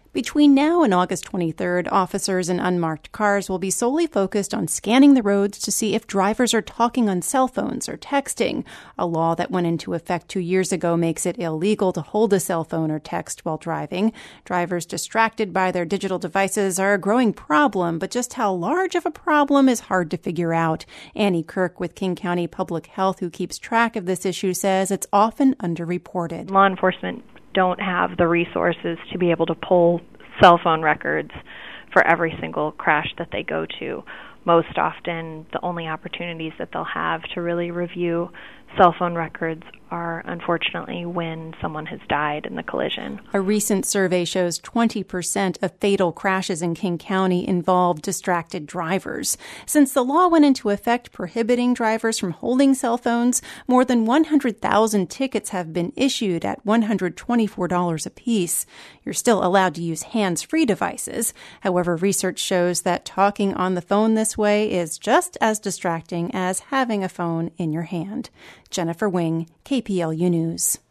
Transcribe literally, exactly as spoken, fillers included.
Between now and August twenty-third, officers in unmarked cars will be solely focused on scanning the roads to see if drivers are talking on cell phones or texting. A law that went into effect two years ago makes it illegal to hold a cell phone or text while driving. Drivers distracted by their digital devices are a growing problem, but just how large of a problem is hard to figure out. Annie Kirk with King County Public Health, who keeps track of this issue, says it's often underreported. Law enforcement don't have the resources to be able to pull cell phone records for every single crash that they go to. Most often, the only opportunities that they'll have to really review cell phone records are, unfortunately, when someone has died in the collision. A recent survey shows twenty percent of fatal crashes in King County involve distracted drivers. Since the law went into effect prohibiting drivers from holding cell phones, more than one hundred thousand tickets have been issued at one hundred twenty-four dollars apiece. You're still allowed to use hands-free devices. However, research shows that talking on the phone this way is just as distracting as having a phone in your hand. Jennifer Wing, K P L U News.